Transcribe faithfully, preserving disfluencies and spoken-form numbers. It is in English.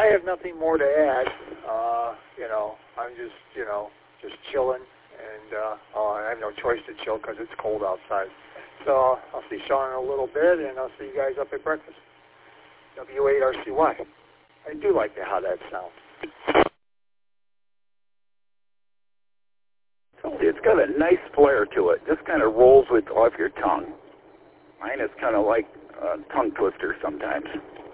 have nothing more to add. Uh, you know, I'm just, you know, just chilling, and uh, oh, I have no choice to chill because it's cold outside. So I'll see Sean in a little bit, and I'll see you guys up at breakfast. W eight R C Y. I do like how that sounds. It's got a nice flair to it. Just kind of rolls with off your tongue. Mine is kind of like a tongue twister sometimes.